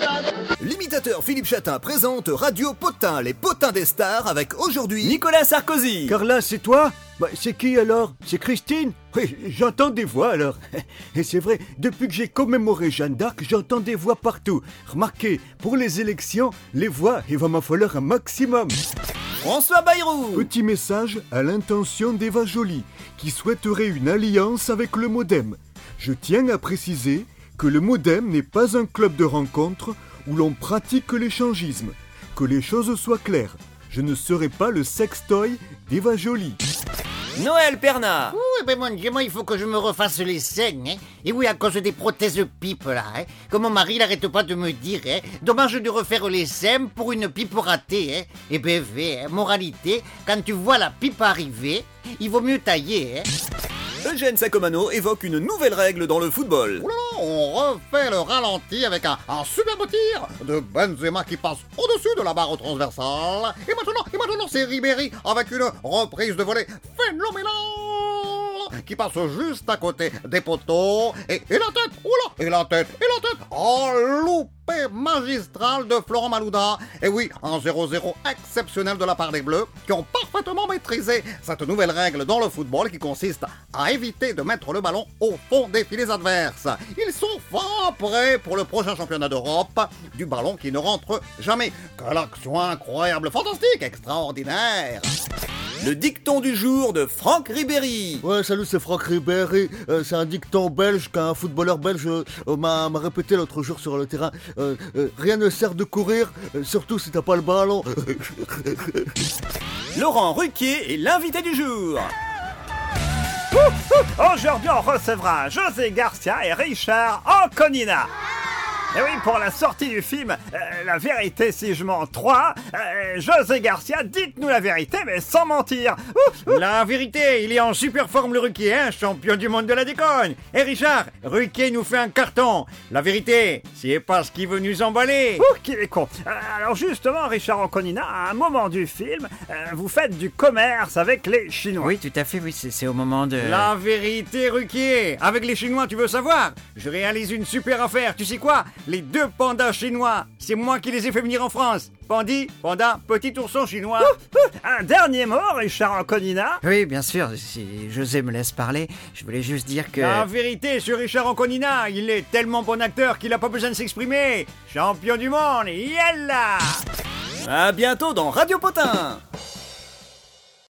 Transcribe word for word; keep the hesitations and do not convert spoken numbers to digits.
L'imitateur Philippe Chatin présente Radio Potin, les potins des stars, avec aujourd'hui Nicolas Sarkozy. Carla, c'est toi? Bah, c'est qui alors? C'est Christine? Oui, j'entends des voix alors. Et c'est vrai, depuis que j'ai commémoré Jeanne d'Arc, j'entends des voix partout. Remarquez, pour les élections, les voix, il va m'en falloir un maximum. François Bayrou. Petit message à l'intention d'Eva Joly, qui souhaiterait une alliance avec le Modem. Je tiens à préciser que le Modem n'est pas un club de rencontres où l'on pratique l'échangisme. Que les choses soient claires, je ne serai pas le sextoy d'Eva Joly. Noël Pernat. Oui, ben mon Dieu, moi il faut que je me refasse les seins, hein. Et oui, à cause des prothèses pipes là, hein. Comme mon mari n'arrête pas de me dire, hein. Dommage de refaire les seins pour une pipe ratée, hein. Et ben, hein, moralité, quand tu vois la pipe arriver, il vaut mieux tailler, hein. Eugène Sacomano évoque une nouvelle règle dans le football. Oula, on refait le ralenti avec un, un superbe tir de Benzema qui passe au-dessus de la barre transversale. Et maintenant, et maintenant c'est Ribéry avec une reprise de volée phénoménale qui passe juste à côté des poteaux. Et, et la tête, oula, et la tête, et la tête, oh, loupé magistral de Florent Malouda. Et oui, un zéro zéro exceptionnel de la part des Bleus qui ont parfaitement maîtrisé cette nouvelle règle dans le football qui consiste à éviter de mettre le ballon au fond des filets adverses. Ils sont fort prêts pour le prochain championnat d'Europe du ballon qui ne rentre jamais. Quelle action incroyable, fantastique, extraordinaire. Le dicton du jour de Franck Ribéry. Ouais, salut, c'est Franck Ribéry. Euh, c'est un dicton belge qu'un footballeur belge euh, m'a, m'a répété l'autre jour sur le terrain. Euh, euh, rien ne sert de courir, euh, surtout si t'as pas le ballon. Laurent Ruquier est l'invité du jour. Aujourd'hui, on recevra José Garcia et Richard Anconina. Et oui, pour la sortie du film euh, La vérité si je mens trois, euh, José Garcia, dites-nous la vérité, mais sans mentir. Ouf, ouf. La vérité, il est en super forme le Ruquier, hein, champion du monde de la déconne. Et Richard, Ruquier nous fait un carton. La vérité, c'est parce qu'il veut nous emballer. Ouh, qu'il est con. Euh, alors justement, Richard Anconina, à un moment du film, euh, vous faites du commerce avec les Chinois. Oui, tout à fait, oui, c'est, c'est au moment de... La vérité, Ruquier, avec les Chinois, tu veux savoir? Je réalise une super affaire, tu sais quoi? Les deux pandas chinois, c'est moi qui les ai fait venir en France. Pandi, panda, petit ourson chinois. Ouh, ouh. Un dernier mot, Richard Anconina. Oui, bien sûr, si José me laisse parler, je voulais juste dire que... La vérité sur Richard Anconina, il est tellement bon acteur qu'il a pas besoin de s'exprimer. Champion du monde, yalla! À bientôt dans Radio Potin.